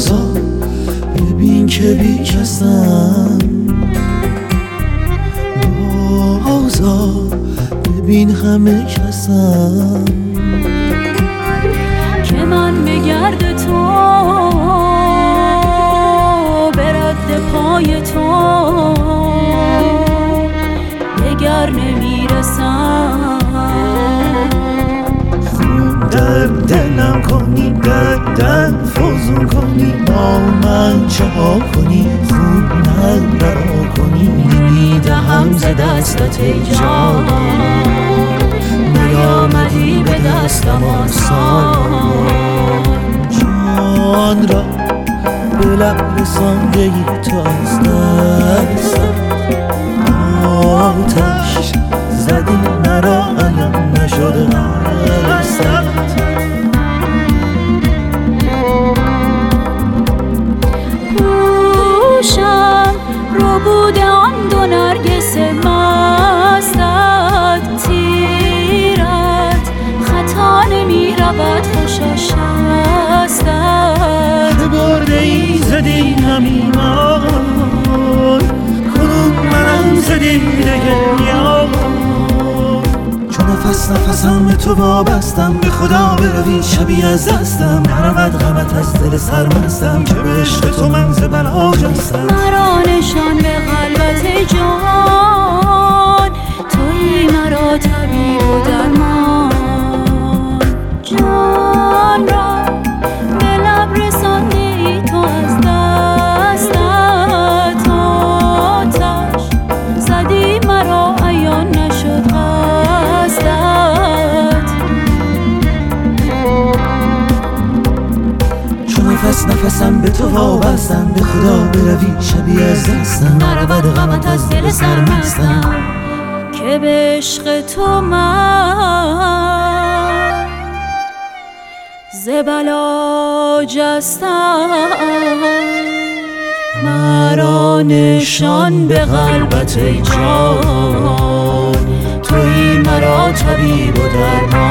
آزاد ببین که بی کسم، آزاد ببین همه کسم، که من به گرد تو به رد پای تو دگر نمیرسم. خون در دلم کنی، دردم فزون کنی، با من چه ها کنی، خونم رها کنی، میدهم ز دستت ای جان، نیامدی به دستم آسان. جان را به لب رسانده ای تو از دستم، آتش زدی مرا عیان نشده هستم. پوشم رو بوده آن دو نرگس مستت، تیرت خطا نمی رود خوشا شستت. که برده ای زدی همیمان، کنون منم زدی دگریان. چون نفس نفسم به تو وابستم، به خدا بروی شبیه از دستم، نرود غمت از دل سرمستم، که به عشق تو من ز بلا جستم. مرا نشان به قلبت ای جان، تویی مرا طبیب و درمان. جان را به لب رسانده ای تو از دستت، آتش زدی مرا عیان نشد قصدت. چون نفس نفسم به تو وابستم، به خدا بروی شبیه از دستم، نرود غمت از دل سرمستم، که به عشق تو من ز بلا جستم. مرا نشان به قلبت ای جان، تویی مرا طبیب و درمان.